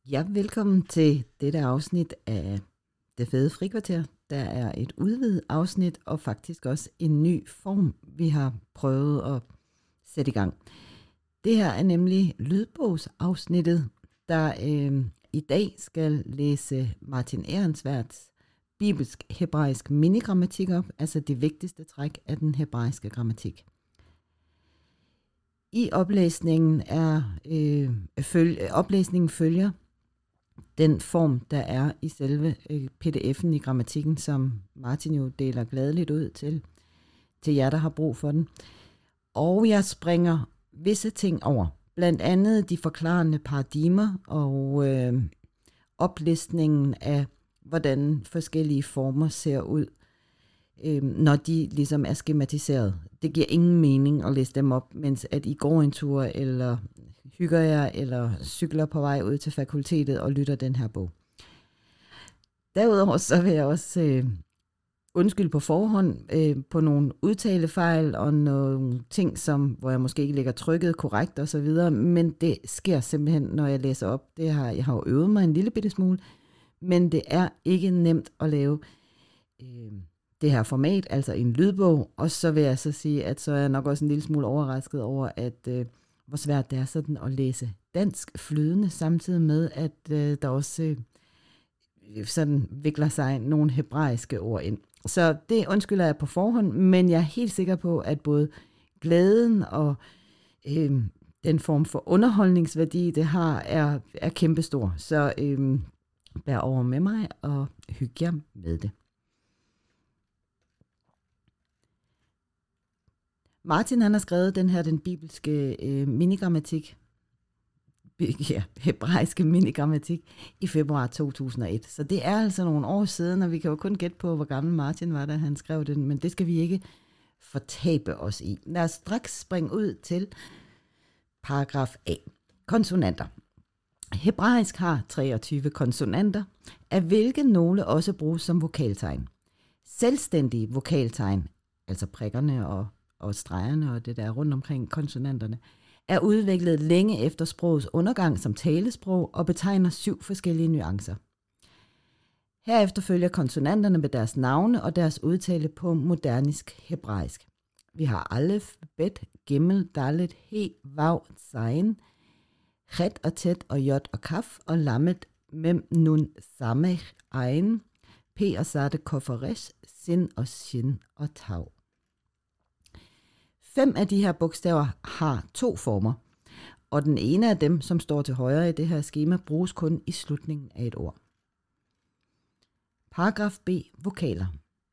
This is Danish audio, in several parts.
Ja, velkommen til dette afsnit af Det Fede Frikvarter. Der er et udvidet afsnit og faktisk også en ny form, vi har prøvet at sætte i gang. Det her er nemlig lydbogsafsnittet, der i dag skal læse Martin Ehrensvärds bibelsk-hebraisk minigrammatik op, altså det vigtigste træk af den hebraiske grammatik. I oplæsningen oplæsningen følger den form, der er i selve pdf'en i grammatikken, som Martin jo deler gladeligt ud til jer, der har brug for den. Og jeg springer visse ting over. Blandt andet de forklarende paradigmer og oplistningen af, hvordan forskellige former ser ud, når de ligesom er skematiseret. Det giver ingen mening at læse dem op, mens at I går en tur, eller hygger jer, eller cykler på vej ud til fakultetet og lytter den her bog. Derudover så vil jeg også undskylde på forhånd på nogle udtalefejl og nogle ting, hvor jeg måske ikke lægger trykket korrekt og så videre, men det sker simpelthen, når jeg læser op. Jeg har jo øvet mig en lille bitte smule, men det er ikke nemt at lave det her format, altså en lydbog, og så vil jeg så sige, at så er jeg nok også en lille smule overrasket over, at hvor svært det er sådan at læse dansk flydende, samtidig med, at der også sådan vikler sig nogle hebraiske ord ind. Så det undskylder jeg på forhånd, men jeg er helt sikker på, at både glæden og den form for underholdningsværdi, det har, er kæmpestor. Så bær over med mig og hygge jer med det. Martin han har skrevet den bibelske minigrammatik, hebraiske minigrammatik, i februar 2001. Så det er altså nogle år siden, og vi kan jo kun gætte på, hvor gammel Martin var, da han skrev den, men det skal vi ikke fortabe os i. Lad os straks springe ud til paragraf A. Konsonanter. Hebraisk har 23 konsonanter, af hvilke nogle også bruges som vokaltegn. Selvstændige vokaltegn, altså prikkerne og stregerne og det der rundt omkring konsonanterne, er udviklet længe efter sprogets undergang som talesprog og betegner 7 forskellige nuancer. Herefter følger konsonanterne med deres navne og deres udtale på modernisk hebraisk. Vi har alef, bet, gimel, dalet, he, vav, zayin, chet og tet og jot og kaf og lamet, mem, nun, samech, ein, p og sate, kofaresh, sin og shin og tav. 5 af de her bogstaver har 2 former, og den ene af dem, som står til højre i det her skema, bruges kun i slutningen af et ord. Paragraf B. Vokaler.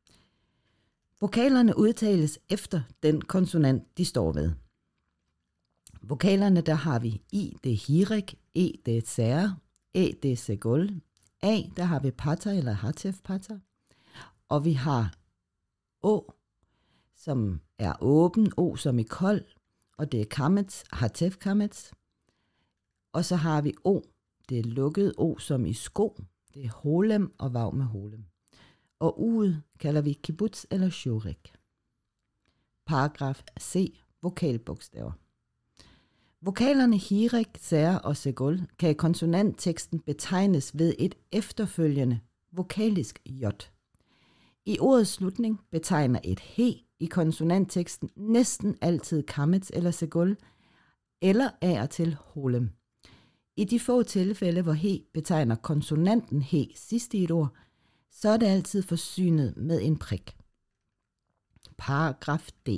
Vokalerne udtales efter den konsonant, de står ved. Vokalerne, der har vi I, det er hirik, E, det er tser, E, det er segol, A, der har vi pata eller hatef pata, og vi har Å, som er åben, O som i kold, og det er kametz, hatef kametz. Og så har vi O, det er lukket, O som i sko, det er holem og vav med holem. Og U'et kalder vi kibbutz eller shurik. Paragraf C. Vokalbogstaver. Vokalerne hirik, tser og segol kan i konsonantteksten betegnes ved et efterfølgende vokalisk j. I ordets slutning betegner et he i konsonantteksten næsten altid kametz eller segol, eller af og til holem. I de få tilfælde, hvor he betegner konsonanten he sidst i et ord, så er det altid forsynet med en prik. Paragraf D.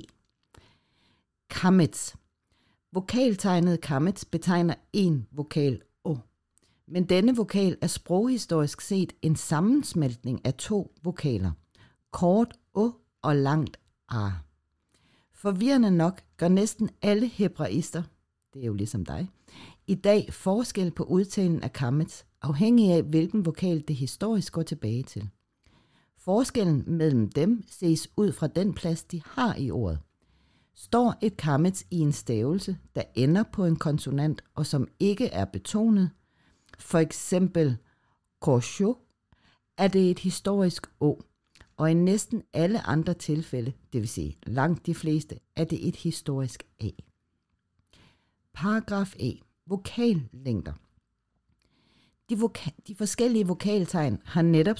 Kametz. Vokaltegnet kametz betegner en vokal o, men denne vokal er sproghistorisk set en sammensmeltning af 2 vokaler, kort o og langt a. Forvirrende nok gør næsten alle hebraister, det er jo ligesom dig, i dag forskel på udtalen af kametz, afhængig af hvilken vokal det historisk går tilbage til. Forskellen mellem dem ses ud fra den plads, de har i ordet. Står et kametz i en stavelse, der ender på en konsonant og som ikke er betonet, for eksempel kosho, er det et historisk o, og i næsten alle andre tilfælde, det vil sige langt de fleste, er det et historisk a. Paragraf E. Vokallængder. De forskellige vokaltegn har netop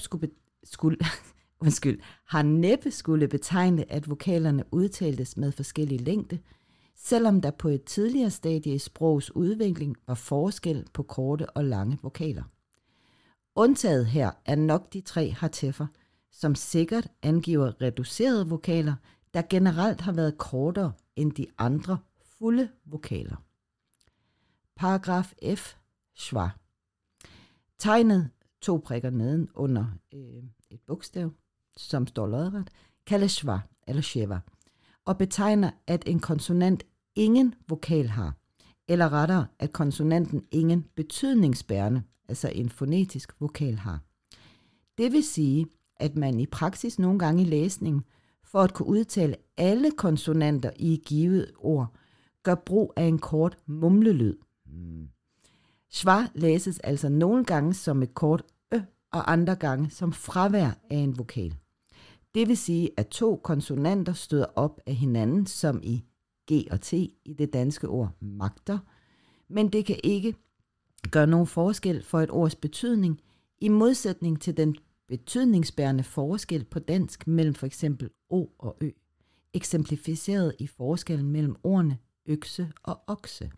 har næppe skulle betegne, at vokalerne udtaltes med forskellig længde, selvom der på et tidligere stadie i sprogs udvikling var forskel på korte og lange vokaler. Undtaget her er nok de 3 harteffer, som sikkert angiver reducerede vokaler, der generelt har været kortere end de andre fulde vokaler. Paragraf F. Schwa. Tegnet 2 prikker neden under et bogstav, som står lodret, kaldes schwa eller sheva, og betegner, at en konsonant ingen vokal har, eller rettere, at konsonanten ingen betydningsbærende, altså en fonetisk vokal har. Det vil sige, at man i praksis nogle gange i læsningen, for at kunne udtale alle konsonanter i et givet ord, gør brug af en kort mumlelyd. Schwa læses altså nogle gange som et kort og andre gange som fravær af en vokal. Det vil sige, at 2 konsonanter støder op af hinanden, som i G og T i det danske ord magter, men det kan ikke gøre nogen forskel for et ords betydning, i modsætning til den betydningsbærende forskel på dansk mellem for eksempel O og Ø, eksemplificeret i forskellen mellem ordene økse og okse.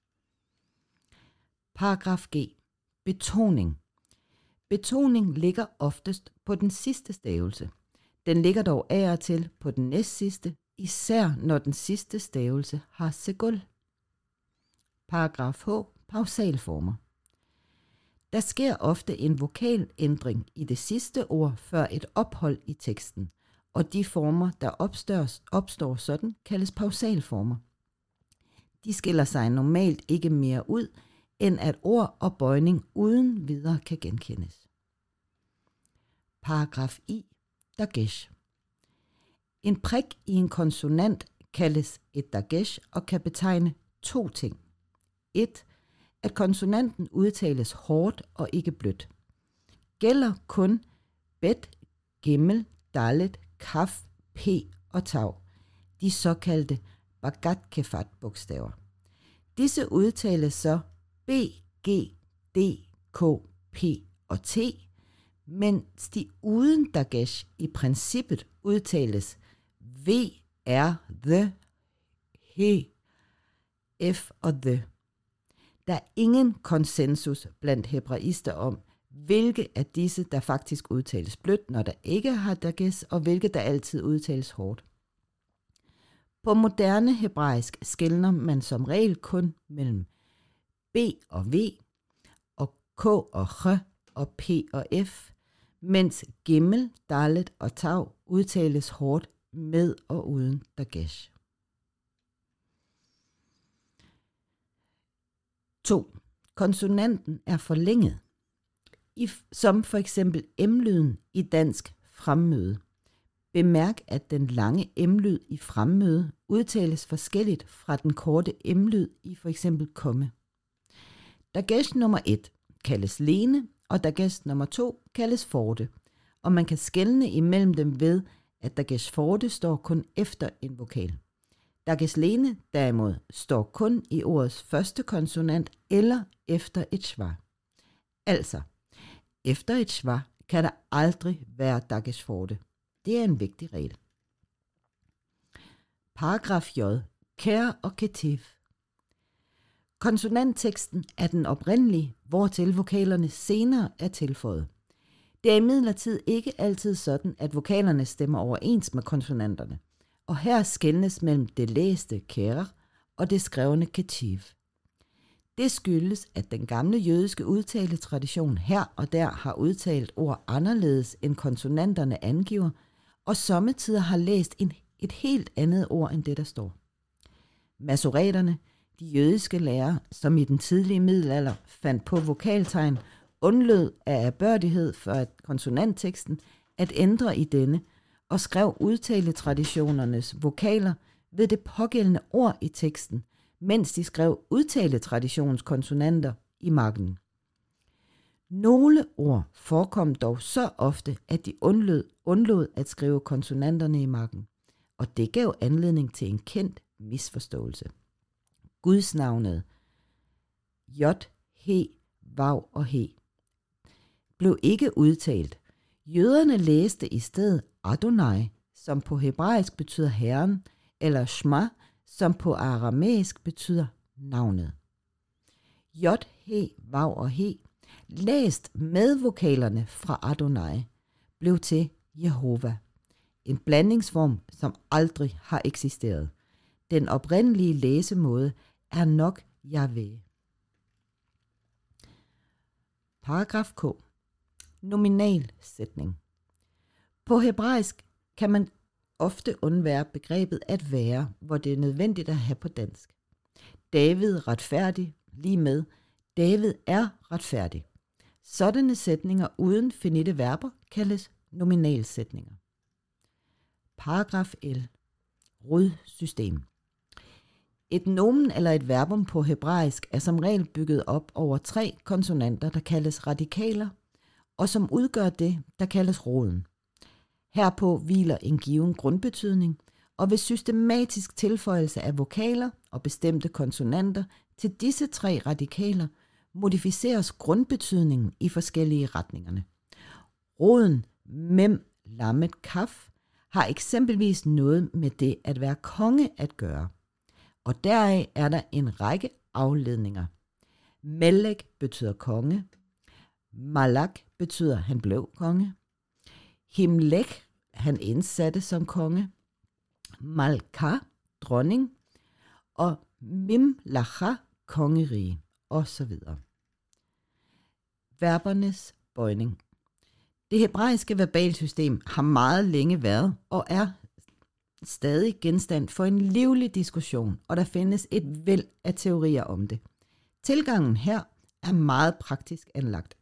Paragraf G. Betoning. Betoning ligger oftest på den sidste stavelse. Den ligger dog af og til på den næstsidste, især når den sidste stavelse har segul. Paragraf H. Pausalformer. Der sker ofte en vokalændring i det sidste ord før et ophold i teksten, og de former, der opstår sådan, kaldes pausalformer. De skiller sig normalt ikke mere ud, end at ord og bøjning uden videre kan genkendes. Paragraf I. Dagesh. En prik i en konsonant kaldes et dagesh og kan betegne 2 ting. 1. At konsonanten udtales hårdt og ikke blødt. Gælder kun bet, gimmel, dalet, kaf, p og tav, de såkaldte bagat-kefat bogstaver. Disse udtales så B, G, D, K, P og T, mens de uden dagesh i princippet udtales V, R, the, he, F og the. Der er ingen konsensus blandt hebraister om, hvilke af disse, der faktisk udtales blødt, når der ikke har dagesh, og hvilke, der altid udtales hårdt. På moderne hebraisk skelner man som regel kun mellem B og V, og K og H, og P og F, mens gimmel, dalet og tav udtales hårdt med og uden dagesh. 2. Konsonanten er forlænget, som for eksempel M-lyden i dansk fremmøde. Bemærk, at den lange M-lyd i fremmøde udtales forskelligt fra den korte M-lyd i for eksempel komme. Dagesh nummer 1 kaldes lene, og dagesh nummer 2 kaldes forte, og man kan skelne imellem dem ved, at dagesh forte står kun efter en vokal. Dagesh lene derimod står kun i ordets første konsonant eller efter et schwa. Altså, efter et schwa kan der aldrig være dagesh forte. Det er en vigtig regel. Paragraf J. Kær og ketiv. Konsonantteksten er den oprindelige, hvortil vokalerne senere er tilføjet. Det er imidlertid ikke altid sådan, at vokalerne stemmer overens med konsonanterne, og her skelnes mellem det læste kær og det skrevne ketiv. Det skyldes, at den gamle jødiske udtaletradition her og der har udtalt ord anderledes end konsonanterne angiver, og sommetider har læst et helt andet ord end det, der står. Masoreterne, de jødiske lærere, som i den tidlige middelalder fandt på vokaltegn, undlod af ærbødighed for konsonantteksten at ændre i denne, og skrev udtaletraditionernes vokaler ved det pågældende ord i teksten, mens de skrev udtaletraditionens konsonanter i marginen. Nogle ord forekom dog så ofte, at de undlod at skrive konsonanterne i marginen, og det gav anledning til en kendt misforståelse. Gudsnavnet J, He, Vav og He blev ikke udtalt. Jøderne læste i stedet Adonai, som på hebraisk betyder herren, eller Shema, som på aramæisk betyder navnet. J, he, vav og he, læst med vokalerne fra Adonai, blev til Jehova. En blandingsform, som aldrig har eksisteret. Den oprindelige læsemåde er nok Yahweh. Paragraf K. Nominal sætning. På hebraisk kan man ofte undvære begrebet at være, hvor det er nødvendigt at have på dansk. David retfærdig, lige med David er retfærdig. Sådanne sætninger uden finite verber kaldes nominalsætninger. Paragraf L. Rodsystem. Et nomen eller et verbum på hebraisk er som regel bygget op over 3 konsonanter, der kaldes radikaler, og som udgør det, der kaldes roden. Herpå hviler en given grundbetydning, og ved systematisk tilføjelse af vokaler og bestemte konsonanter til disse 3 radikaler, modificeres grundbetydningen i forskellige retningerne. Roden mem lamet kaf har eksempelvis noget med det at være konge at gøre, og deraf er der en række afledninger. Melek betyder konge, Malak betyder han blev konge, Himlek han indsatte som konge, Malka dronning og Mimlacha kongerige osv. Verbernes bøjning. Det hebraiske verbalsystem har meget længe været og er stadig genstand for en livlig diskussion, og der findes et væld af teorier om det. Tilgangen her er meget praktisk anlagt.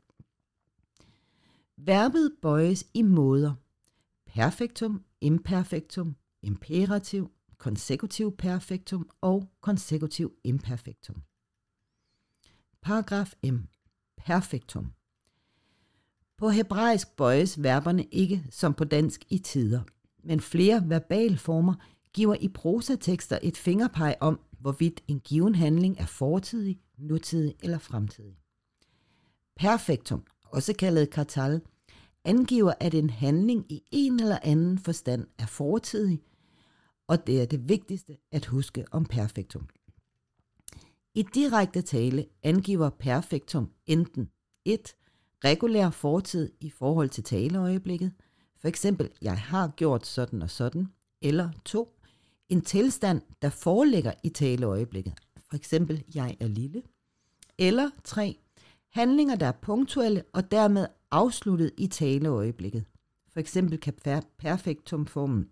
Verbet bøjes i måder: perfektum, imperfektum, imperativ, konsekutiv perfektum og konsekutiv imperfektum. Paragraf M. Perfektum. På hebraisk bøjes verberne ikke som på dansk i tider, men flere verbalformer giver i prosatekster et fingerpeg om, hvorvidt en given handling er fortidig, nutidig eller fremtidig. Perfektum, også kaldet katal, angiver, at en handling i en eller anden forstand er fortidig, og det er det vigtigste at huske om perfektum. I direkte tale angiver perfektum enten 1. Regulær fortid i forhold til taleøjeblikket, for eksempel jeg har gjort sådan og sådan, eller 2. En tilstand, der foreligger i taleøjeblikket, for eksempel jeg er lille, eller 3. Handlinger, der er punktuelle og dermed afsluttet i taleøjeblikket. For eksempel kan perfektumformen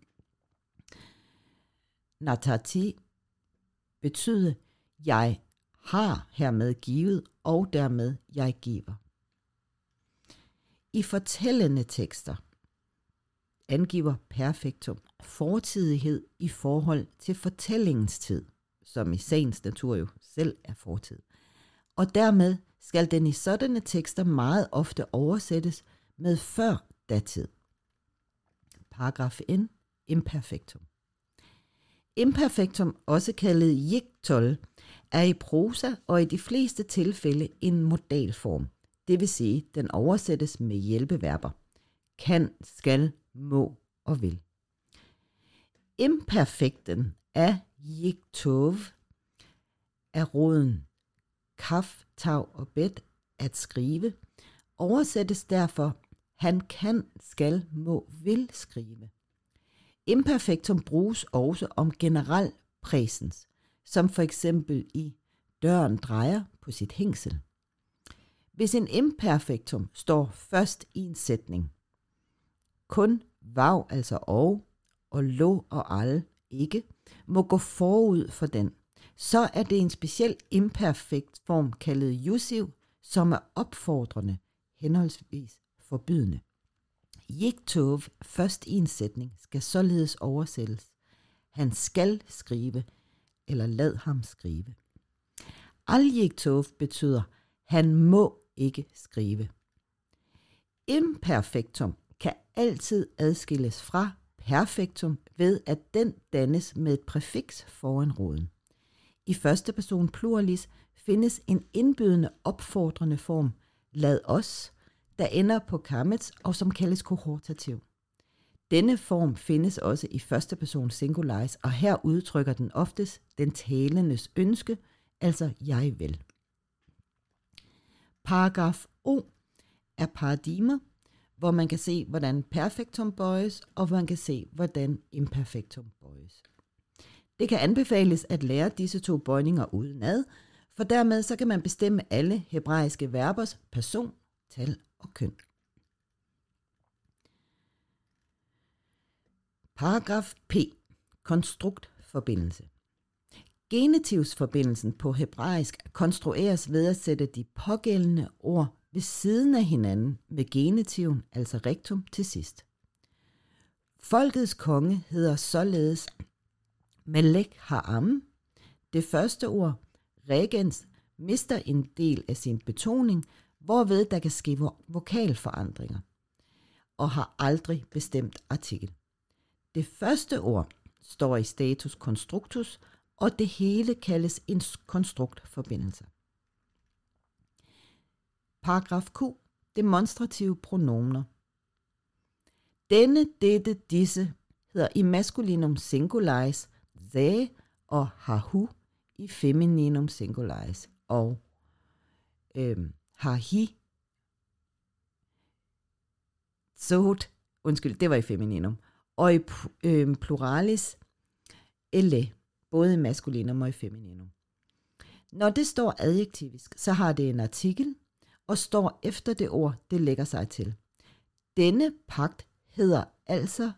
natati betyde jeg har hermed givet, og dermed jeg giver. I fortællende tekster angiver perfektum fortidighed i forhold til fortællingens tid, som i sagens natur jo selv er fortid. Og dermed skal den i sådanne tekster meget ofte oversættes med før datid. Paragraf N. Imperfektum. Imperfektum, også kaldet jiktol, er i prosa og i de fleste tilfælde en modalform. Det vil sige, den oversættes med hjælpeverber. Kan, skal, må og vil. Imperfekten af jiktov er roden kaf, tav og bet at skrive, oversættes derfor han kan, skal, må, vil skrive. Imperfektum bruges også om generel præsens, som for eksempel i døren drejer på sit hængsel. Hvis en imperfektum står først i en sætning, kun vav, altså og lo og al, ikke, må gå forud for den, så er det en speciel imperfekt form kaldet jussiv, som er opfordrende, henholdsvis forbydende. Jiktov først i en sætning skal således oversættes. Han skal skrive, eller lad ham skrive. Al-jiktov betyder, han må ikke skrive. Imperfektum kan altid adskilles fra perfektum ved, at den dannes med et præfiks foran roden. I første person pluralis findes en indbydende opfordrende form, lad os, der ender på kamets og som kaldes kohortativ. Denne form findes også i første person singularis, og her udtrykker den oftest den talendes ønske, altså jeg vil. Paragraf O er paradigmer, hvor man kan se, hvordan perfektum bøjes, og hvor man kan se, hvordan imperfektum bøjes. Det kan anbefales at lære disse to bøjninger udenad, for dermed så kan man bestemme alle hebraiske verbers person, tal og køn. Paragraf P. Konstruktforbindelse. Genitivsforbindelsen på hebraisk konstrueres ved at sætte de pågældende ord ved siden af hinanden med genitiven, altså rektum, til sidst. Folkets konge hedder således Melech Ha'am. Det første ord, regens, mister en del af sin betoning, hvorved der kan ske vokalforandringer, og har aldrig bestemt artikel. Det første ord står i status constructus, og det hele kaldes en konstruktforbindelse. Paragraf Q. Demonstrative pronominer. Denne, dette, disse hedder i maskulinum singularis ze og hahu, i femininum singularis og hahi, zot, det var i femininum, og i pluralis elle, både i maskulinum og i femininum. Når det står adjektivisk, så har det en artikel og står efter det ord, det lægger sig til. Denne pagt hedder altså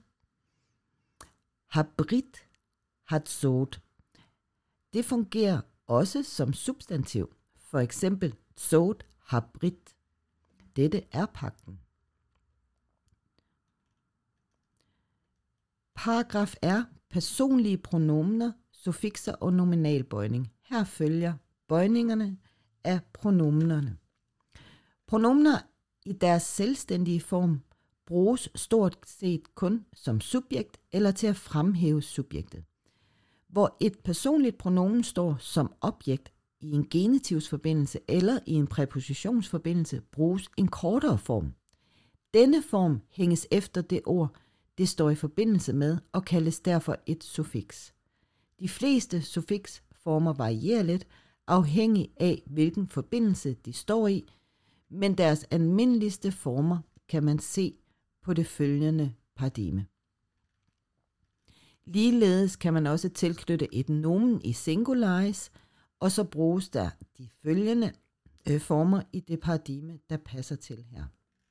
habrit hatzot. Det fungerer også som substantiv, for eksempel zot habrit. Dette er pagten. Paragraf R. Personlige pronominer, suffixer og nominalbøjning. Her følger bøjningerne af pronominerne. Pronominer i deres selvstændige form bruges stort set kun som subjekt eller til at fremhæve subjektet. Hvor et personligt pronomen står som objekt i en genitivsforbindelse eller i en præpositionsforbindelse, bruges en kortere form. Denne form hænges efter det ord, det står i forbindelse med, og kaldes derfor et suffiks. De fleste suffiksformer varierer lidt, afhængig af hvilken forbindelse de står i, men deres almindeligste former kan man se på det følgende paradigme. Ligeledes kan man også tilknytte et nomen i singularis, og så bruges der de følgende former i det paradigme, der passer til her.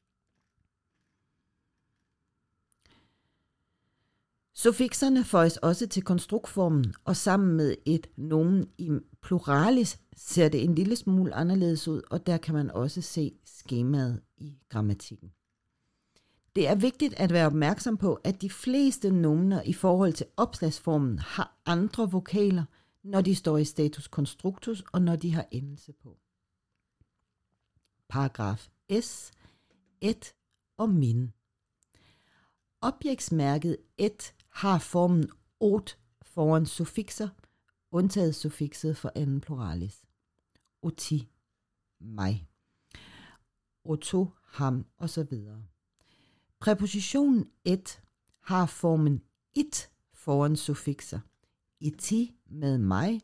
Suffikserne føjes også til konstruktformen, og sammen med et nomen i pluralis ser det en lille smule anderledes ud, og der kan man også se skemaet i grammatikken. Det er vigtigt at være opmærksom på, at de fleste nomener i forhold til opslagsformen har andre vokaler, når de står i status constructus og når de har endelse på. Paragraf S. Et og min. Objektsmærket et har formen ot foran suffikser, undtaget suffikset for anden pluralis. Oti, mig. Otto, ham osv. Præpositionen et har formen it foran suffikser. Iti med mig,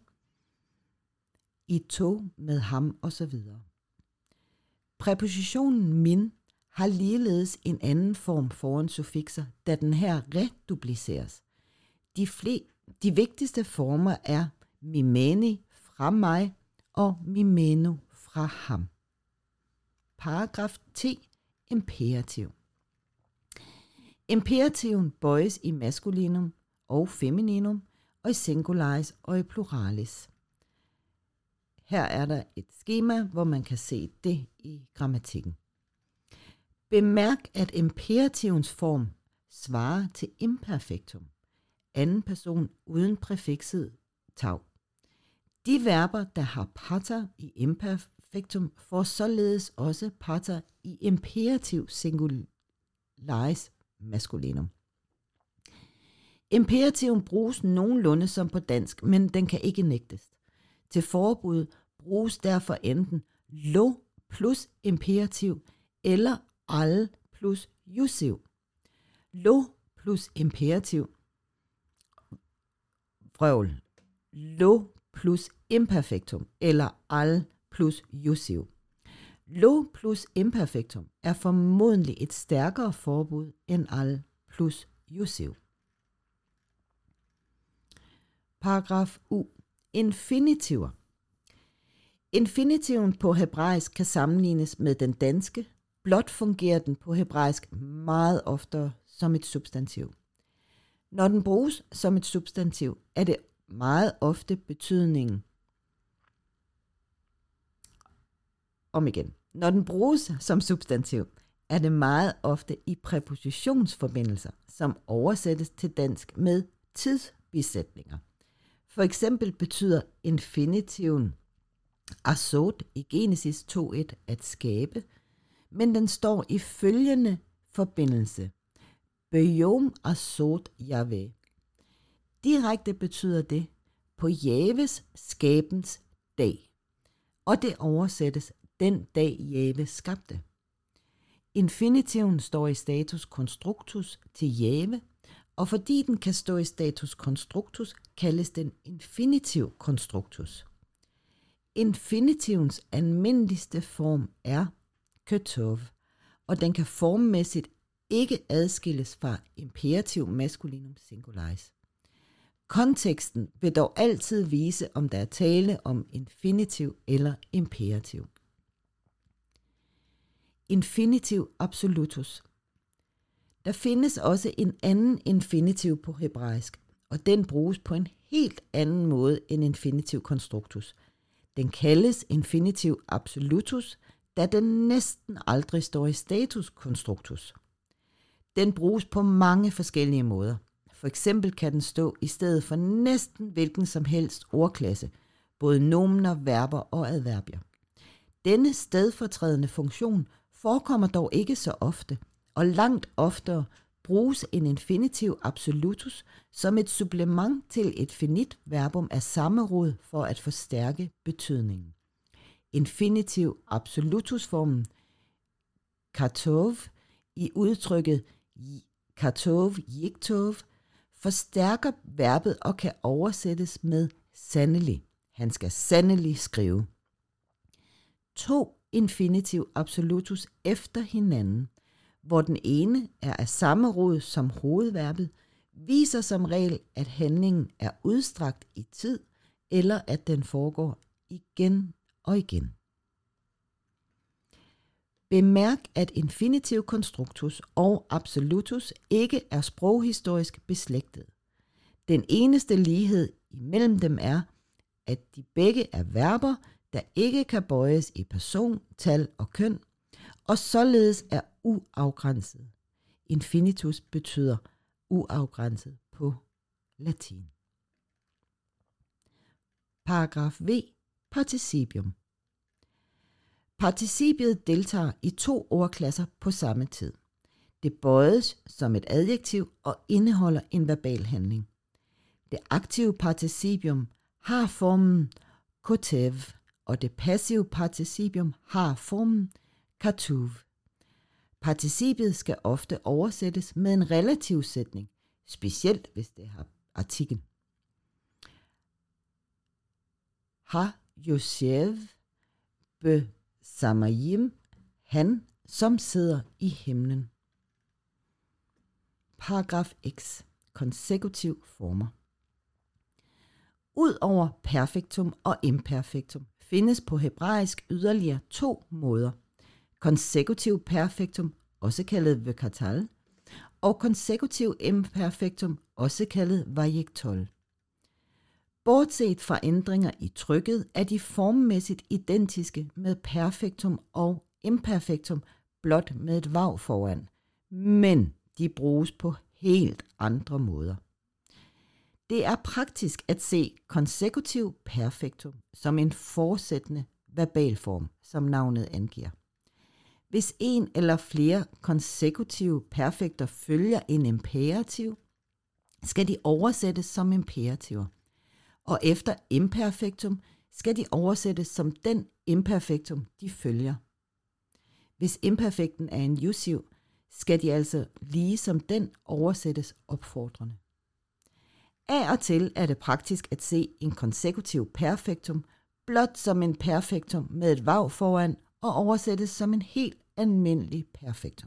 ito med ham osv. Præpositionen min har ligeledes en anden form foran suffikser, da den her redupliceres. De vigtigste former er mimeni fra mig og mimeno fra ham. Paragraf T. Imperativ. Imperativen bøjes i maskulinum og femininum, og i singularis og i pluralis. Her er der et skema, hvor man kan se det i grammatikken. Bemærk, at imperativens form svarer til imperfektum, anden person uden præfikset tau. De verber, der har pater i imperfektum, får således også pater i imperativ singularis maskulinum. Imperativen bruges nogenlunde som på dansk, men den kan ikke nægtes. Til forbud bruges derfor enten lo plus imperativ eller al plus jussiv. Lo plus imperativ. Vrøvl. Lo plus imperfektum eller al plus jussiv. Lo plus imperfektum er formodentlig et stærkere forbud end al plus jussiv. Paragraf U. Infinitiver. Infinitiven på hebraisk kan sammenlignes med den danske, blot fungerer den på hebraisk meget oftere som et substantiv. Når den bruges som et substantiv, er det meget ofte betydningen. Når den bruges som substantiv, er det meget ofte i præpositionsforbindelser, som oversættes til dansk med tidsbesætninger. For eksempel betyder infinitiven asod i Genesis 2.1 at skabe, men den står i følgende forbindelse. Beyom asod Yahweh. Direkte betyder det på Javes skabens dag, og det oversættes den dag Jave skabte. Infinitiven står i status constructus til Jave, og fordi den kan stå i status constructus, kaldes den infinitiv constructus. Infinitivens almindeligste form er ketov, og den kan formmæssigt ikke adskilles fra imperativ maskulinum singularis. Konteksten vil dog altid vise, om der er tale om infinitiv eller imperativ. Infinitiv absolutus. Der findes også en anden infinitiv på hebraisk, og den bruges på en helt anden måde end infinitiv constructus. Den kaldes infinitiv absolutus, da den næsten aldrig står i status constructus. Den bruges på mange forskellige måder. For eksempel kan den stå i stedet for næsten hvilken som helst ordklasse, både nomener, verber og adverbier. Denne stedfortrædende funktion forekommer dog ikke så ofte, og langt oftere bruges en infinitiv absolutus som et supplement til et finit verbum af samme rod for at forstærke betydningen. Infinitiv absolutusformen katov i udtrykket katov yiktov forstærker verbet og kan oversættes med sandelig. Han skal sandelig skrive. 2 infinitiv absolutus efter hinanden, hvor den ene er af samme rod som hovedverbet, viser som regel, at handlingen er udstrakt i tid, eller at den foregår igen og igen. Bemærk, at infinitiv constructus og absolutus ikke er sproghistorisk beslægtet. Den eneste lighed imellem dem er, at de begge er verber, der ikke kan bøjes i person, tal og køn, og således er uafgrænset. Infinitus betyder uafgrænset på latin. Paragraf V. Participium. Participiet deltager i 2 ordklasser på samme tid. Det bøjes som et adjektiv og indeholder en verbal handling. Det aktive participium har formen kotev, og det passive participium har formen katuv. Participiet skal ofte oversættes med en relativ sætning, specielt hvis det har artikel. Ha Yoshev be Samayim, han som sidder i himlen. Paragraf X. Konsekutiv former. Udover perfektum og imperfektum findes på hebraisk yderligere 2 måder. Konsekutiv perfektum, også kaldet vekatal, og konsekutiv imperfektum, også kaldet vajektol. Bortset fra ændringer i trykket er de formmæssigt identiske med perfektum og imperfektum, blot med et vav foran, men de bruges på helt andre måder. Det er praktisk at se konsekutiv perfektum som en fortsættende verbalform, som navnet angiver. Hvis en eller flere konsekutive perfekter følger en imperativ, skal de oversættes som imperativer, og efter imperfektum skal de oversættes som den imperfektum, de følger. Hvis imperfekten er en jussiv, skal de altså lige som den oversættes opfordrende. Af og til er det praktisk at se en konsekutiv perfektum blot som en perfektum med et vav foran og oversættes som en helt almindelig perfektum.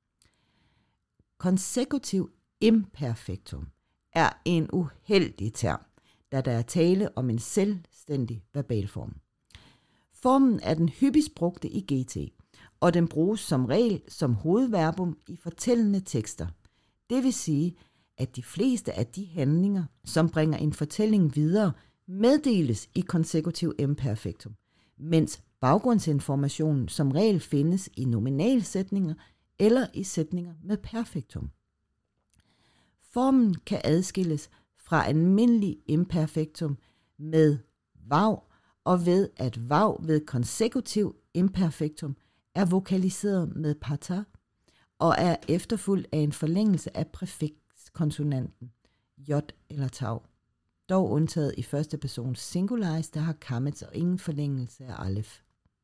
Konsekutiv imperfektum er en uheldig term, da der er tale om en selvstændig verbalform. Formen er den hyppigst brugte i GT, og den bruges som regel som hovedverbum i fortællende tekster. Det vil sige, at de fleste af de handlinger, som bringer en fortælling videre, meddeles i konsekutiv imperfektum, mens baggrundsinformationen som regel findes i nominalsætninger eller i sætninger med perfektum. Formen kan adskilles fra almindelig imperfektum med vav, og ved at vav ved konsekutiv imperfektum er vokaliseret med pater og er efterfulgt af en forlængelse af præfikskonsonanten j eller tau, dog undtaget i første person singularis, der har kamets og ingen forlængelse af alef.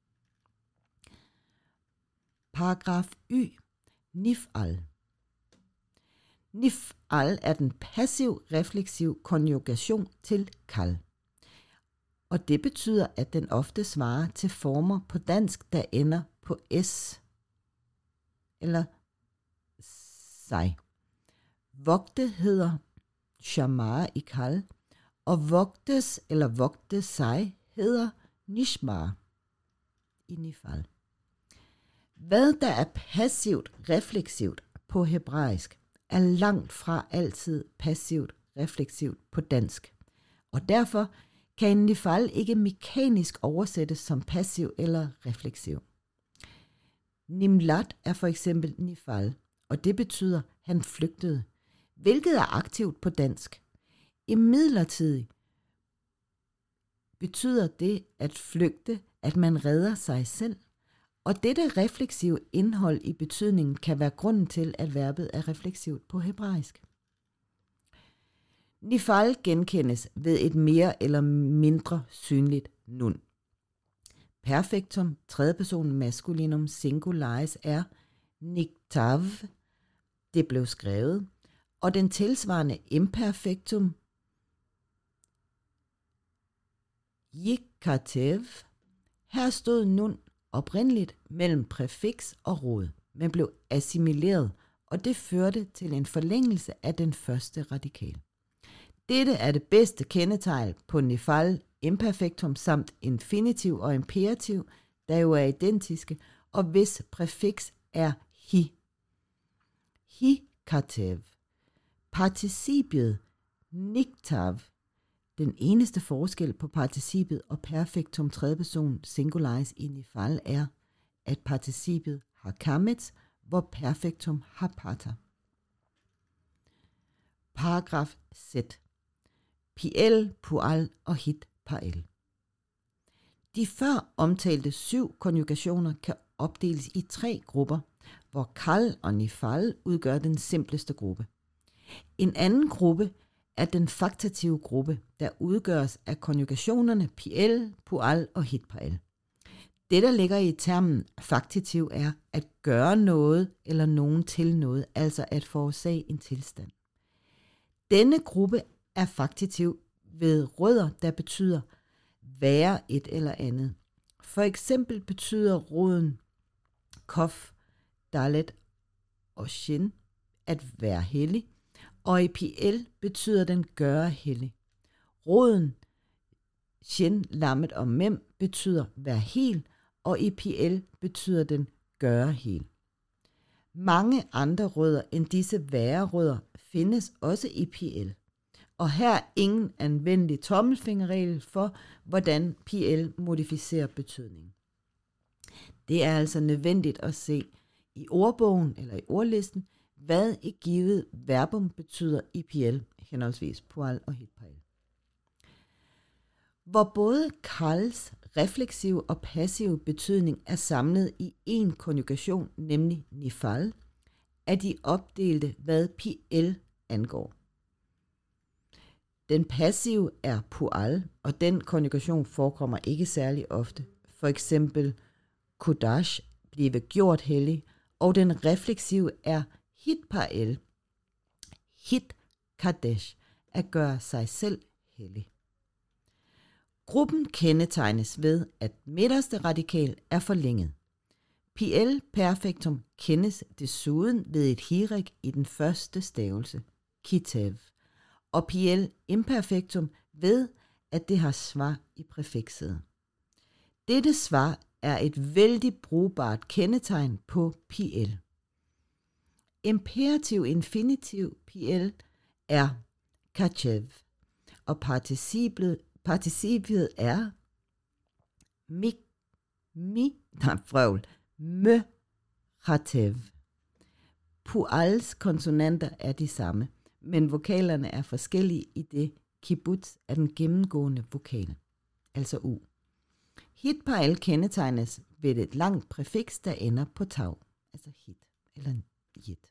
Paragraf Y. Nifal. Nifal er den passiv-refleksiv konjugation til kal. Og det betyder, at den ofte svarer til former på dansk, der ender på s eller sig. Vogte hedder shamar i kal, og vogtes eller vogte sig hedder nishmar i nifal. Hvad der er passivt refleksivt på hebraisk, er langt fra altid passivt refleksivt på dansk, og derfor kan en nifal ikke mekanisk oversættes som passiv eller refleksiv. Nimlat er for eksempel nifal, og det betyder, han flygtede, hvilket er aktivt på dansk. Imidlertid betyder det at flygte, at man redder sig selv, og dette refleksive indhold i betydningen kan være grunden til, at verbet er refleksivt på hebraisk. Nifal genkendes ved et mere eller mindre synligt nun. Perfektum, tredje person maskulinum singularis er niktav, det blev skrevet, og den tilsvarende imperfektum yikatev, her stod nun oprindeligt mellem præfiks og rod, men blev assimileret, og det førte til en forlængelse af den første radikal. Dette er det bedste kendetegn på nifal imperfektum samt infinitiv og imperativ, der jo er identiske, og hvis præfiks er hi. Hikatev. Participiet niktav. Den eneste forskel på participet og perfektum tredje person singularis i nifal er, at participet har kamets, hvor perfektum har pater. Paragraf Z. Piel, pual og hit, pael. De før omtalte 7 konjugationer kan opdeles i 3 grupper, hvor kal og nifal udgør den simpleste gruppe. En anden gruppe er den faktative gruppe, der udgøres af konjugationerne piel, pual og hit, pael. Det, der ligger i termen faktativ, er at gøre noget eller nogen til noget, altså at forårsage en tilstand. Denne gruppe er faktativ ved rødder, der betyder være et eller andet. For eksempel betyder roden kof, dalet og shin at være hellig, og i piel betyder den gøre hellig. Roden shin, lammet og mem betyder være hel, og i piel betyder den gøre hel. Mange andre rødder end disse være-rødder findes også i piel. Og her er ingen anvendelig tommelfingerregel for, hvordan piel modificerer betydningen. Det er altså nødvendigt at se i ordbogen eller i ordlisten, hvad et givet verbum betyder i piel, henholdsvis pual og hit, pael. Hvor både kals refleksive og passive betydning er samlet i en konjugation, nemlig nifal, er de opdelte, hvad piel angår. Den passive er pual, og den konjugation forekommer ikke særlig ofte. For eksempel kodash blive gjort hellig, og den refleksive er hitpael, hit kadesh, at gøre sig selv hellig. Gruppen kendetegnes ved, at midterste radikal er forlænget. Piel perfektum kendes desuden ved et hirik i den første stavelse, kitev, og piel imperfektum ved, at det har svar i præfikset. Dette svar er et vældig brugbart kendetegn på piel. Imperativ infinitiv piel er kachev, og participet er mø chatev. Puals konsonanter er de samme, men vokalerne er forskellige i det kibbutz er den gennemgående vokal, altså u. Hitpael kendetegnes ved et langt præfiks, der ender på tau, altså hit eller jit.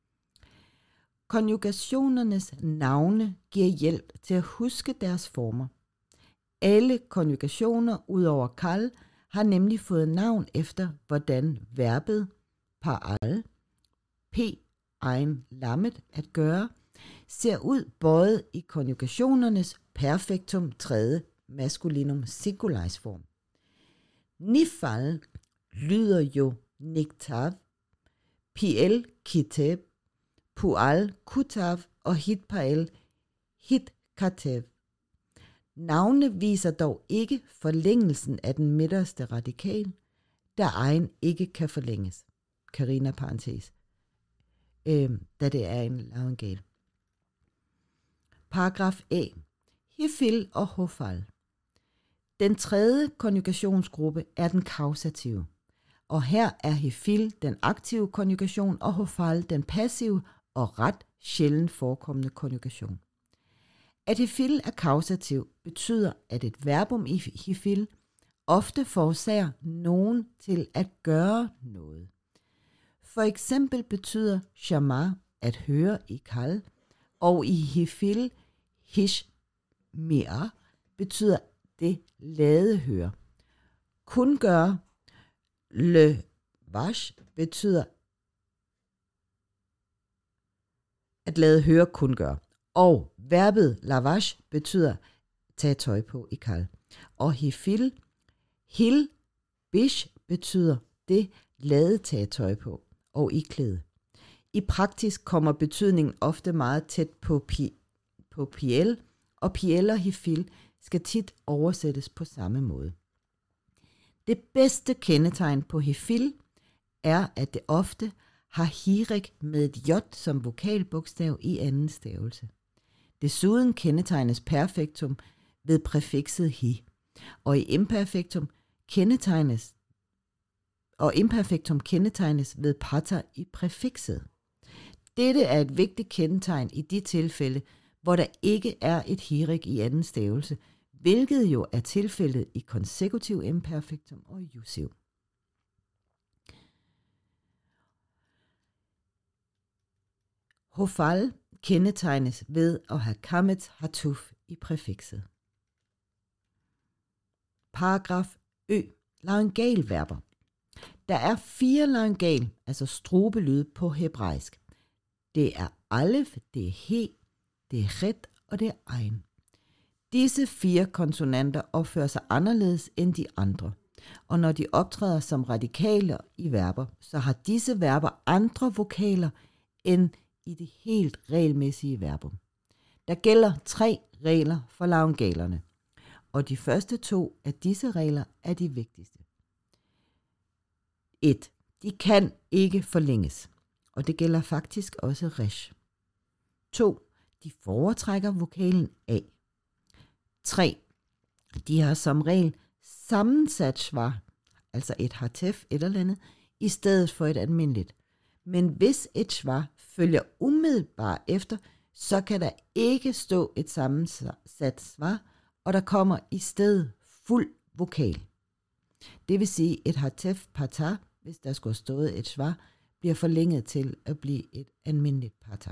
Konjugationernes navne giver hjælp til at huske deres former. Alle konjugationer udover kal har nemlig fået navn efter, hvordan verbet paal, p-ein lammet at gøre, ser ud både i konjugationernes perfektum tredje maskulinum singularis form. Nifal lyder jo niktav, piel kiteb, pual kutav og hitpael hitkatev. Navne viser dog ikke forlængelsen af den midterste radikal, da egen ikke kan forlænges. Carina parentes. Da det er en laringal. Paragraf A. Hifil og hofal. Den tredje konjugationsgruppe er den kausative, og her er hifil den aktive konjugation og hofal den passive og ret sjældent forekommende konjugation. At hifil er kausativ betyder, at et verbum i hifil ofte forårsager nogen til at gøre noget. For eksempel betyder shama at høre i kal, og i hifil hishmir betyder det lade høre. Kun gøre le vash betyder at lade høre kun gøre. Og verbet lavash betyder tage tøj på i kal. Og hifil hil bish betyder det lade tage tøj på og i klæde. I praksis kommer betydningen ofte meget tæt på piel, og piel og hifil skal tit oversættes på samme måde. Det bedste kendetegn på hifil er, at det ofte har hirik med et j som vokalbogstav i anden stavelse. Desuden kendetegnes perfektum ved præfikset hi, og imperfektum kendetegnes ved pater i præfikset. Dette er et vigtigt kendetegn i de tilfælde, hvor der ikke er et hirik i anden stavelse, hvilket jo er tilfældet i konsekutiv imperfektum og jussiv. Hofal kendetegnes ved at have kamet hatuf i præfikset. Paragraf Ø. Laryngalverber. Der er 4 laryngal, altså strubelyde på hebraisk. Det er alef, det er he, det er ret og det er ein. Disse 4 konsonanter opfører sig anderledes end de andre, og når de optræder som radikaler i verber, så har disse verber andre vokaler end i det helt regelmæssige verbum. Der gælder 3 regler for laryngalerne, og de første 2 af disse regler er de vigtigste. 1. De kan ikke forlænges, og det gælder faktisk også resh. 2. De foretrækker vokalen A. 3. De har som regel sammensat svar, altså et hatef et eller andet, i stedet for et almindeligt. Men hvis et svar følger umiddelbart efter, så kan der ikke stå et sammensat svar, og der kommer i stedet fuld vokal. Det vil sige, et hatef patar, hvis der skulle stået et svar, bliver forlænget til at blive et almindeligt patar.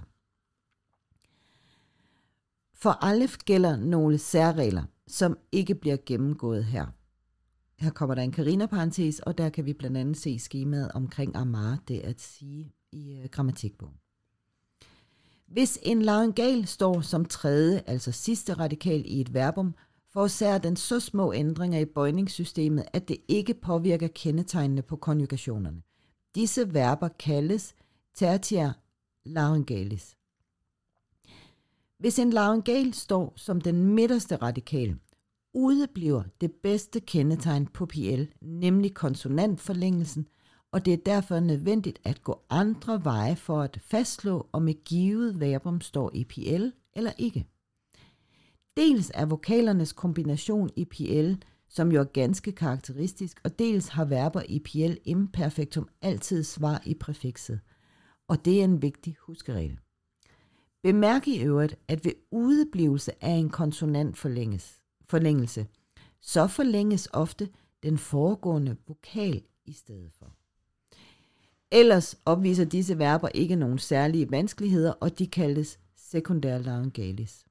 For alef gælder nogle særregler, som ikke bliver gennemgået her. Her kommer der en Carina-parentes, og der kan vi blandt andet se skemaet omkring amar, det at sige i grammatikbogen. Hvis en laryngal står som tredje, altså sidste radikal i et verbum, forårsager den så små ændringer i bøjningssystemet, at det ikke påvirker kendetegnene på konjugationerne. Disse verber kaldes tertiær laryngalis. Hvis en laryngal står som den midterste radikal, udebliver det bedste kendetegn på PL, nemlig konsonantforlængelsen, og det er derfor nødvendigt at gå andre veje for at fastslå, om et givet verbum står i PL eller ikke. Dels er vokalernes kombination i PL, som jo er ganske karakteristisk, og dels har verber i PL imperfektum altid svar i præfikset, og det er en vigtig huskeregel. Bemærk i øvrigt, at ved udeblivelse af en konsonantforlængelse, så forlænges ofte den foregående vokal i stedet for. Ellers opviser disse verber ikke nogen særlige vanskeligheder, og de kaldes sekundær laryngalis.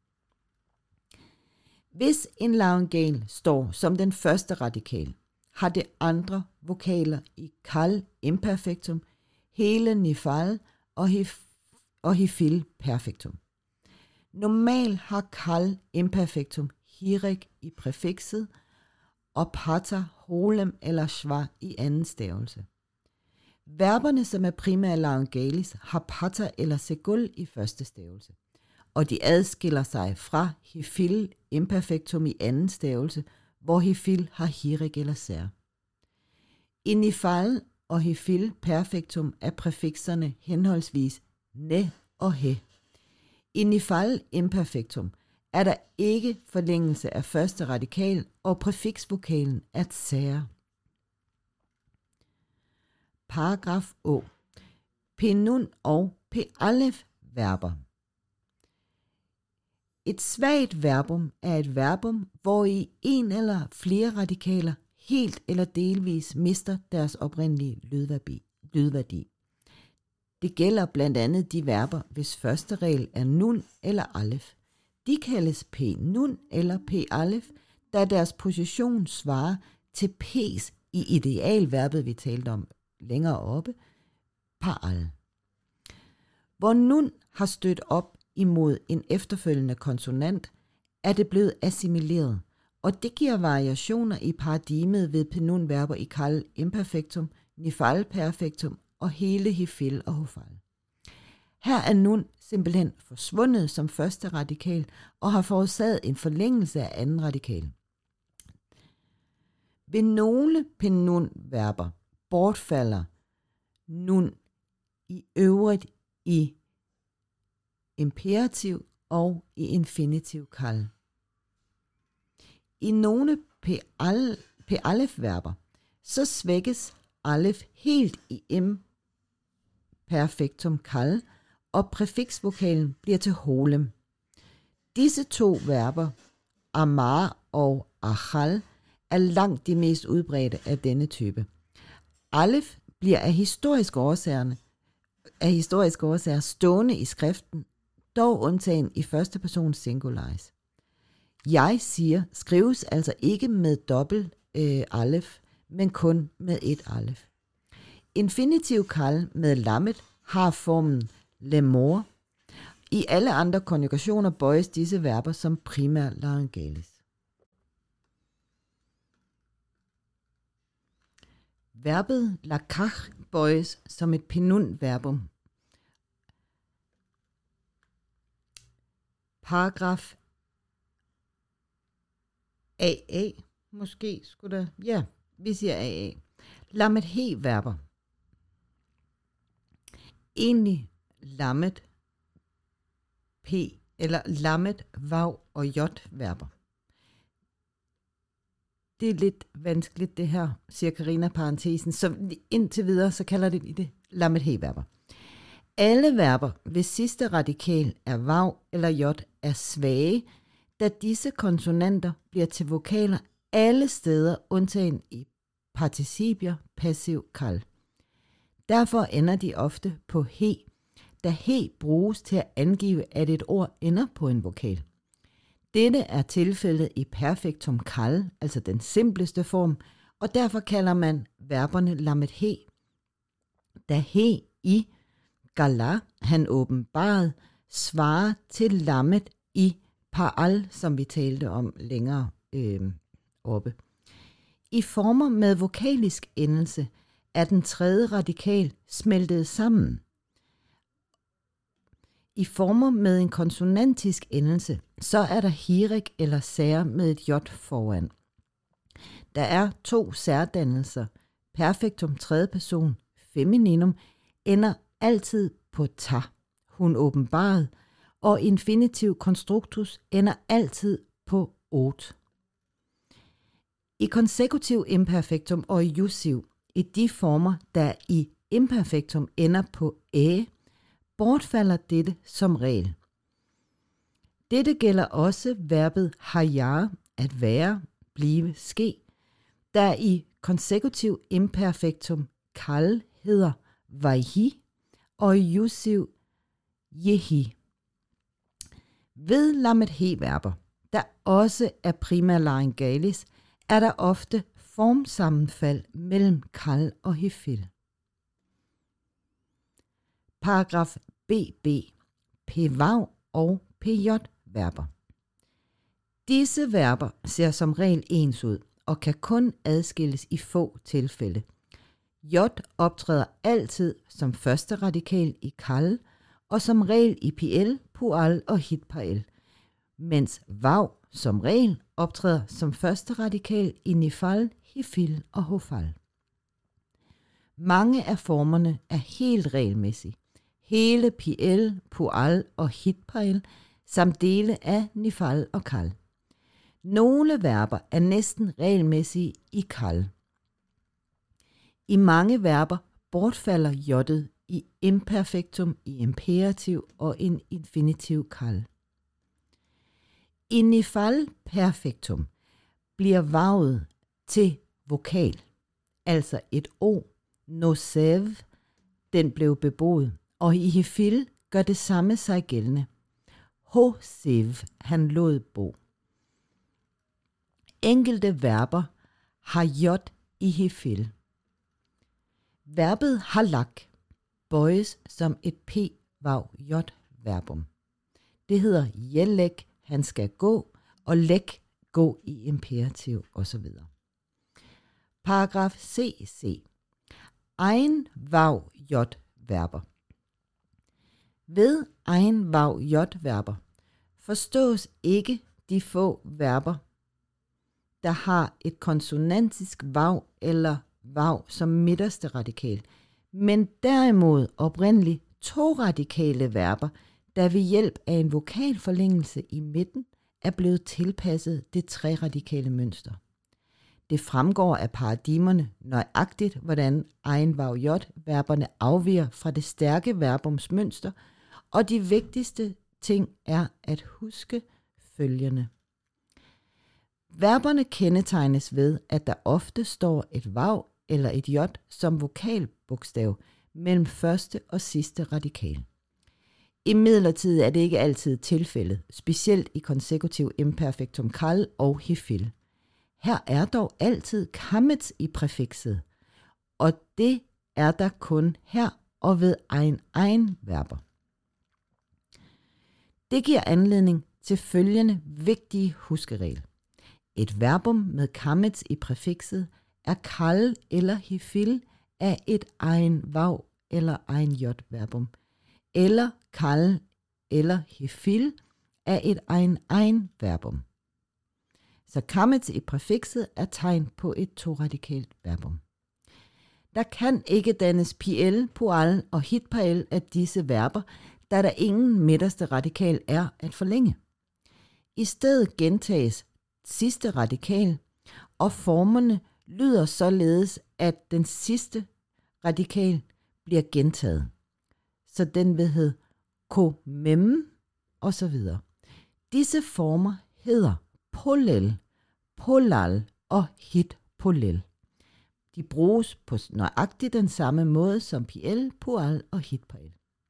Hvis en laryngal står som den første radikal, har det andre vokaler i kal imperfektum, hele nifal og hifil perfektum. Normalt har kal imperfektum hirik i præfikset og pata holem eller schwa i anden stavelse. Verberne, som er primære laryngalis, har pata eller segul i første stavelse, og de adskiller sig fra hifil imperfektum i anden stavelse, hvor hifil har hirik eller sær. I nifal og hifil perfektum er præfikserne henholdsvis ne og he. I nifal imperfektum er der ikke forlængelse af første radikal, og præfiksvokalen er sær. Paragraf Å. P-nun og P-alef verber. Et svagt verbum er et verbum, hvor i en eller flere radikaler helt eller delvis mister deres oprindelige lydværdi. Det gælder blandt andet de verber, hvis første regel er nun eller alef. De kaldes p-nun eller p-alef, da deres position svarer til p's i idealverbet, vi talte om længere oppe, pa'al. Hvor nun har stødt op imod en efterfølgende konsonant, er det blevet assimileret, og det giver variationer i paradigmet ved p-nun-verber i kal imperfektum, nifal perfektum og hele hifil og hofal. Her er nun simpelthen forsvundet som første radikal og har forårsaget en forlængelse af anden radikal. Ved nogle p-nun-verber bortfalder nun i øvrigt i imperativ og i infinitiv kal. I nogle p-alef-verber så svækkes alef helt i imperfektum kal, og præfiksvokalen bliver til holem. Disse to verber, amar og achal, er langt de mest udbredte af denne type. Alef bliver af historiske årsager stående i skriften, dog undtagen i første person singularis. Jeg siger skrives altså ikke med dobbelt alef, men kun med et alef. Infinitiv kal med lammet har formen lemor. I alle andre konjugationer bøjes disse verber som primær laryngalis. Verbet lakach bøjes som et p-nun-verbum. Paragraf AA, måske skulle der, ja, vi siger AA. Lammet he-verber. Egentlig lammet p eller lammet vav og j-verber. Det er lidt vanskeligt det her, siger Carina-parentesen, så indtil videre så kalder det lammet he-verber. Alle verber, hvis sidste radikal er vav eller j, er svage, da disse konsonanter bliver til vokaler alle steder, undtagen i participier, passiv kal. Derfor ender de ofte på he, da he bruges til at angive, at et ord ender på en vokal. Dette er tilfældet i perfektum kal, altså den simpleste form, og derfor kalder man verberne lamet he. Da he i gala, han åbenbarede, svarer til lamet i pa'al, som vi talte om længere oppe. I former med vokalisk endelse er den tredje radikal smeltet sammen. I former med en konsonantisk endelse, så er der hirik eller sær med et j foran. Der er 2 særdannelser. Perfektum tredje person, femininum, ender altid på ta, hun åbenbarede, og infinitiv constructus ender altid på ot. I konsekutiv imperfektum og i jussiv, i de former, der i imperfektum ender på æ, bortfalder dette som regel. Dette gælder også verbet hayar, at være, blive, ske, der i konsekutiv imperfektum kal hedder vaihi, og i jussiv jehi. Ved lamet he-verber, der også er prima laryngalis, er der ofte formsammenfald mellem kal og hifil. Paragraf BB, pvav og pj-verber. Disse verber ser som regel ens ud og kan kun adskilles i få tilfælde. J optræder altid som første radikal i kal og som regel i pl, pual og hitpael, mens vav som regel optræder som første radikal i nifal, hifil og hofal. Mange af formerne er helt regelmæssige. Hele pl, pual og hitpael samt dele af nifal og kal. Nogle verber er næsten regelmæssige i kal. I mange verber bortfalder jottet i imperfektum, i imperativ og en infinitiv kal. I nifal perfektum bliver vavet til vokal, altså et o, nosev, den blev beboet, og i hifil gør det samme sig gældende. Hosev, han lod bo. Enkelte verber har jot i hifil. Verbet halak bøjes som et p-vav-j-verbum. Det hedder jelek, han skal gå, og læk, gå i imperativ osv. Paragraf CC. Egen vav-j-verber. Ved egen vav-j-verber forstås ikke de få verber, der har et konsonantisk vav eller vav som midterste radikal, men derimod oprindeligt 2 radikale verber, der ved hjælp af en vokalforlængelse i midten er blevet tilpasset det 3 radikale mønster. Det fremgår af paradigmerne nøjagtigt, hvordan egen vav-j-verberne afviger fra det stærke verbums mønster, og de vigtigste ting er at huske følgende. Verberne kendetegnes ved, at der ofte står et vav eller et j som vokalbogstav mellem første og sidste radikal. Imidlertid er det ikke altid tilfældet, specielt i konsekutiv imperfektum kal og hifil. Her er dog altid kamets i præfikset, og det er der kun her og ved egen verber. Det giver anledning til følgende vigtige huskeregel. Et verbum med kamets i præfikset er kal eller hifil af et egen vav eller egen j-verbum, eller kal eller hifil af et egen verbum. Så kamets i præfikset er tegn på et 2-radikalt verbum. Der kan ikke dannes pl, pual og hitpael af disse verber, da der ingen midterste radikal er at forlænge. I stedet gentages sidste radikal, og formerne lyder således, at den sidste radikal bliver gentaget. Så den vil hedde komem og så videre. Disse former hedder polel, polal og hitpolel. De bruges på nøjagtigt den samme måde som pl, pual og hitpael.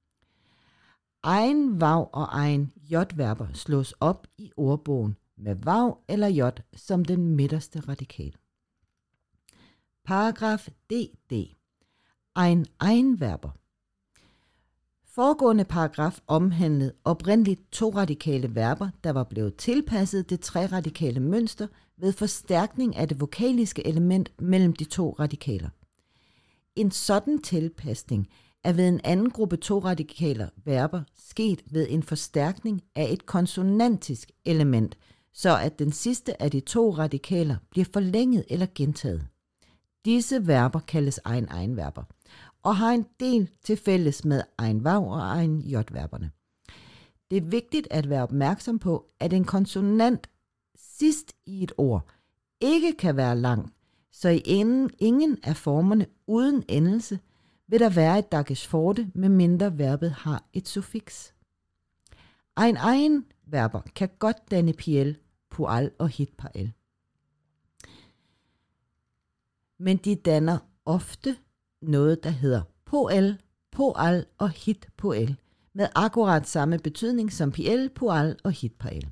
Egen vav og egen j-verber slås op i ordbogen med vav eller j som den midterste radikal. Paragraf DD. Ein-Ein-Verber. Foregående paragraf omhandlede oprindeligt toradikale verber, der var blevet tilpasset det treradikale mønster ved forstærkning af det vokaliske element mellem de to radikaler. En sådan tilpasning er ved en anden gruppe toradikaler verber sket ved en forstærkning af et konsonantisk element, så at den sidste af de to radikaler bliver forlænget eller gentaget. Disse verber kaldes ein-ein-verber og har en del til fælles med ein-vav og ein-j-verberne. Det er vigtigt at være opmærksom på, at en konsonant sidst i et ord ikke kan være lang, så i ingen af formerne uden endelse vil der være et dagesh forte, medmindre verbet har et suffiks. Ein-ein-verber kan godt danne piel, pual og hit-pael. Men de danner ofte noget, der hedder poel, poal og hit-poel, med akkurat samme betydning som piel, pual og hit-pael.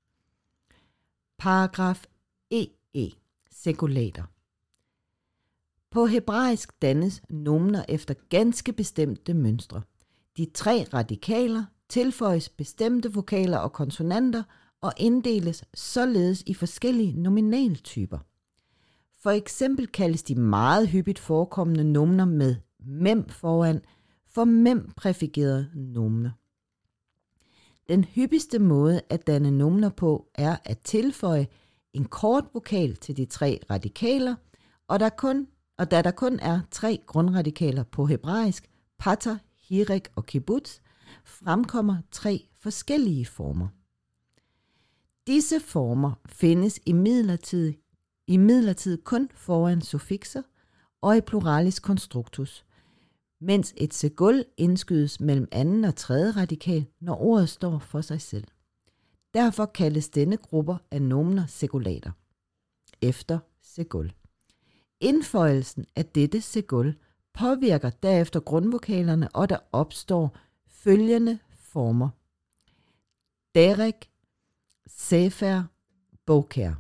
Paragraf EE. Sekulater. På hebraisk dannes nomener efter ganske bestemte mønstre. De tre radikaler tilføjes bestemte vokaler og konsonanter og inddeles således i forskellige nominaltyper. For eksempel kaldes de meget hyppigt forekommende nomener med mem foran for mem-præfigerede nomener. Den hyppigste måde at danne nomener på er at tilføje en kort vokal til de tre radikaler, og da der kun er tre grundradikaler på hebraisk, pater, hirek og kibbutz, fremkommer tre forskellige former. Disse former findes imidlertid kun foran suffikser og i pluralis constructus, mens et segul indskydes mellem anden og tredje radikal, når ordet står for sig selv. Derfor kaldes denne grupper af nomener segulater, efter segul. Indføjelsen af dette segul påvirker derefter grundvokalerne, og der opstår følgende former: derek, sefer, boker.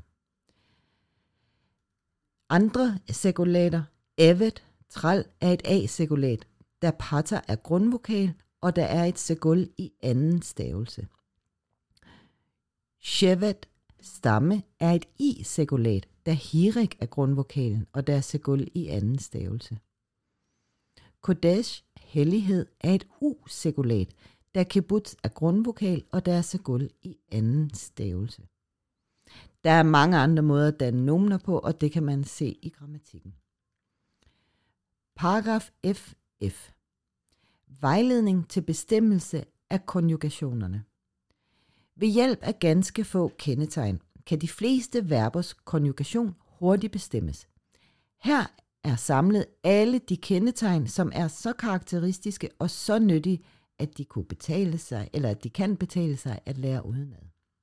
Andre segulater, evet, tral, er et A-segulat, der pater er grundvokal, og der er et segul i anden stavelse. Shevet, stamme, er et I-segulat, da hirek er grundvokalen, og der er segul i anden stavelse. Kodesh, hellighed, er et U-segulat, da kibbutz er grundvokal, og der er segul i anden stavelse. Der er mange andre måder at danne nomener på, og det kan man se i grammatikken. Paragraf FF. Vejledning til bestemmelse af konjugationerne. Ved hjælp af ganske få kendetegn kan de fleste verbers konjugation hurtigt bestemmes. Her er samlet alle de kendetegn, som er så karakteristiske og så nyttige, at de kan betale sig at lære udenad.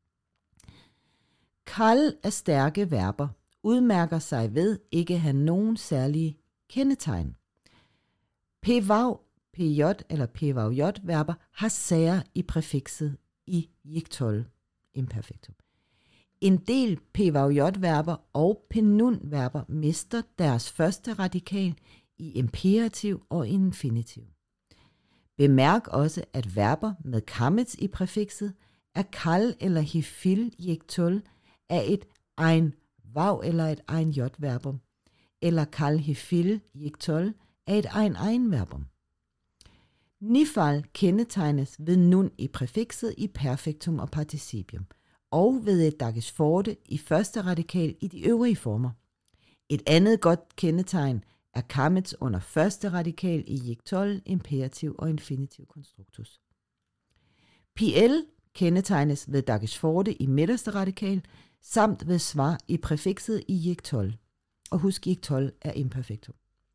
Kal af stærke verber udmærker sig ved ikke at have nogen særlige kendetegn. Pvav, pj eller pvj verber har sager i præfikset i jiktol imperfektum. En del pvj verber og penun verber mister deres første radikal i imperativ og infinitiv. Bemærk også, at verber med kamets i præfikset er kal eller hifil jiktol af et ein vav eller et ein j verbum, eller kal hifil jiktol af et ein ein verbum. Nifal kendetegnes ved nun i præfikset i perfektum og participium, og ved et dagesh forte i første radikal i de øvrige former. Et andet godt kendetegn er kamets under første radikal i jiktol, imperativ og infinitiv constructus. Piel kendetegnes ved dagesh forte i midterste radikal, samt ved svar i præfikset i jiktol. Og husk, jiktol er imperfektum.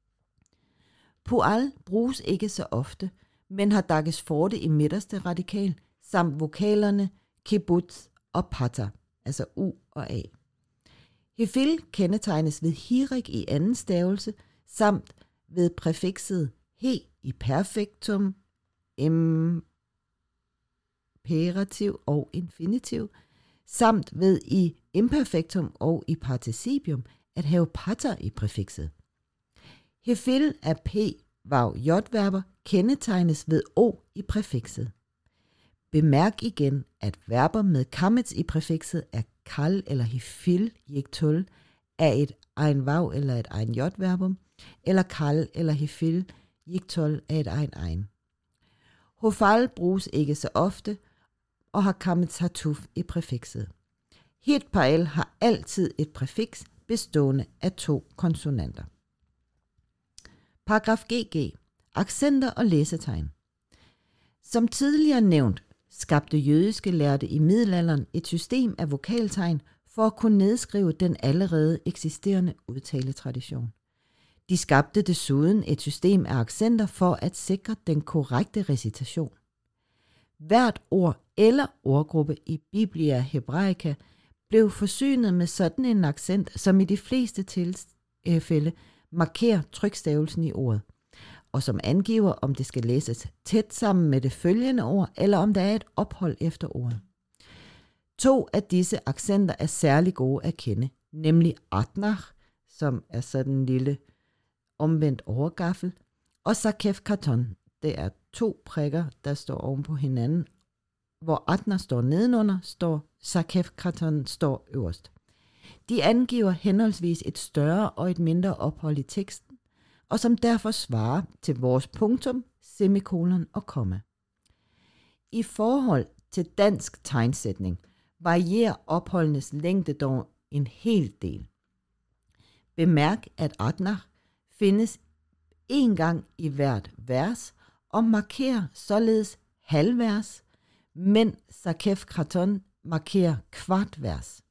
Pual bruges ikke så ofte, men har dagesh forte i midterste radikal, samt vokalerne kibbutz og pater, altså U og A. Hefil kendetegnes ved hirek i anden stavelse, samt ved præfikset he i perfektum, imperativ og infinitiv, samt ved i imperfektum og i participium at have pater i præfikset. Hefil af P, vav, j-verber kendetegnes ved O i præfikset. Bemærk igen, at verber med kamets i præfikset er kal eller hefil, jektul, er et ein vav eller et ein j-verbum, eller kal eller hefil, jektul er et ein. Hofal bruges ikke så ofte, og har kamets hatuf i præfikset. Hitpael har altid et præfiks bestående af 2 konsonanter. Paragraf GG. Accenter og læsetegn. Som tidligere nævnt, skabte jødiske lærde i middelalderen et system af vokaltegn for at kunne nedskrive den allerede eksisterende udtaletradition. De skabte desuden et system af accenter for at sikre den korrekte recitation. Hvert ord eller ordgruppe i Biblia Hebraica blev forsynet med sådan en accent, som i de fleste tilfælde markerer trykstavelsen i ordet, og som angiver, om det skal læses tæt sammen med det følgende ord, eller om der er et ophold efter ordet. 2 af disse accenter er særlig gode at kende, nemlig atnach, som er sådan en lille omvendt overgaffel, og sakef katon. Det er 2 prikker, der står oven på hinanden, hvor atnach står nedenunder, står sakef katon står øverst. De angiver henholdsvis et større og et mindre ophold i teksten, og som derfor svarer til vores punktum, semikolon og komma. I forhold til dansk tegnsætning varierer opholdenes længde dog en hel del. Bemærk, at atnach findes en gang i hvert vers og markerer således halvvers, men sakef kraton markerer kvartvers.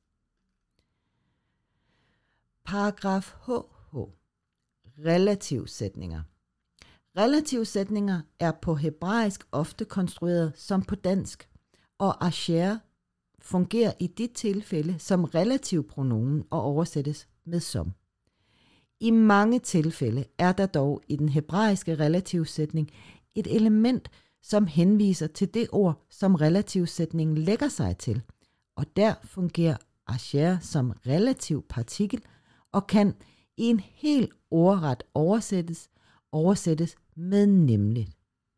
Paragraf HH. Relativsætninger. Relativsætninger er på hebraisk ofte konstrueret som på dansk, og asher fungerer i dit tilfælde som relativpronomen og oversættes med som. I mange tilfælde er der dog i den hebraiske relativsætning et element, som henviser til det ord, som relativsætningen lægger sig til, og der fungerer asher som relativ partikel og kan i en helt ordret oversættes med nemlig.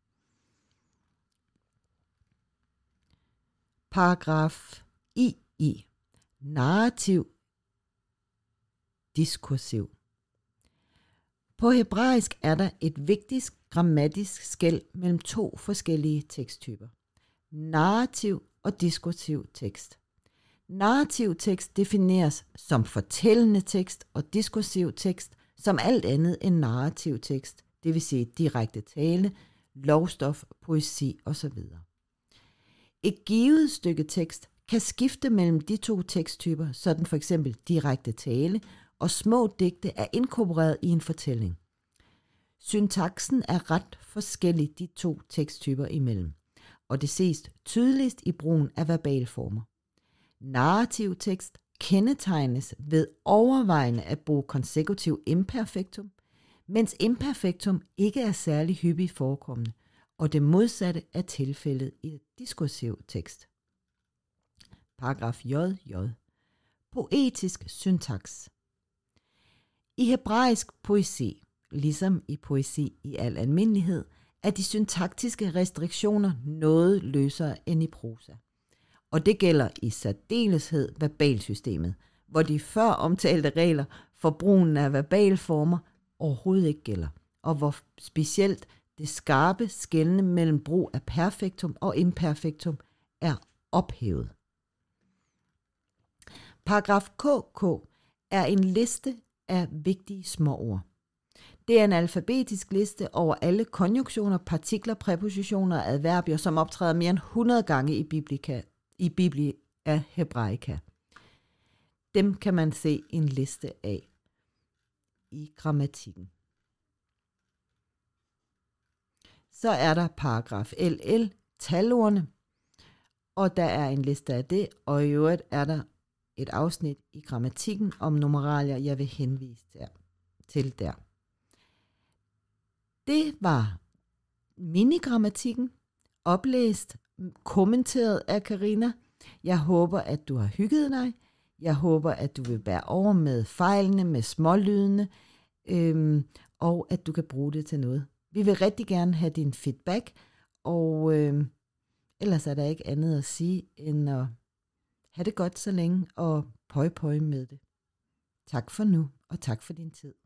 Paragraf II. Narrativ diskursiv. På hebraisk er der et vigtigt grammatisk skel mellem 2 forskellige teksttyper. Narrativ og diskursiv tekst. Narrativ tekst defineres som fortællende tekst og diskursiv tekst som alt andet end narrativ tekst, det vil sige direkte tale, lovstof, poesi osv. Et givet stykke tekst kan skifte mellem de 2 teksttyper, sådan for eksempel direkte tale og små digte er inkorporeret i en fortælling. Syntaksen er ret forskellig de 2 teksttyper imellem, og det ses tydeligst i brugen af verbalformer. Narrativ tekst kendetegnes ved overvejende at bruge konsekutiv imperfektum, mens imperfektum ikke er særlig hyppigt forekommende, og det modsatte er tilfældet i diskursiv tekst. Paragraf JJ. Poetisk syntaks. I hebraisk poesi, ligesom i poesi i al almindelighed, er de syntaktiske restriktioner noget løsere end i prosa. Og det gælder i særdeleshed verbalsystemet, hvor de før omtalte regler for brugen af verbalformer overhovedet ikke gælder, og hvor specielt det skarpe skelne mellem brug af perfektum og imperfektum er ophævet. Paragraf KK er en liste af vigtige småord. Det er en alfabetisk liste over alle konjunktioner, partikler, præpositioner og adverbier, som optræder mere end 100 gange i Biblia Hebraica. Dem kan man se en liste af i grammatikken. Så er der paragraf LL, talordene, og der er en liste af det, og i øvrigt er der et afsnit i grammatikken om numeralier, jeg vil henvise til der. Det var minigrammatikken, oplæst, kommenteret af Karina. Jeg håber, at du har hygget dig. Jeg håber, at du vil bære over med fejlene, med smålydene, og at du kan bruge det til noget. Vi vil rigtig gerne have din feedback, og ellers er der ikke andet at sige, end at have det godt så længe, og pøj med det. Tak for nu, og tak for din tid.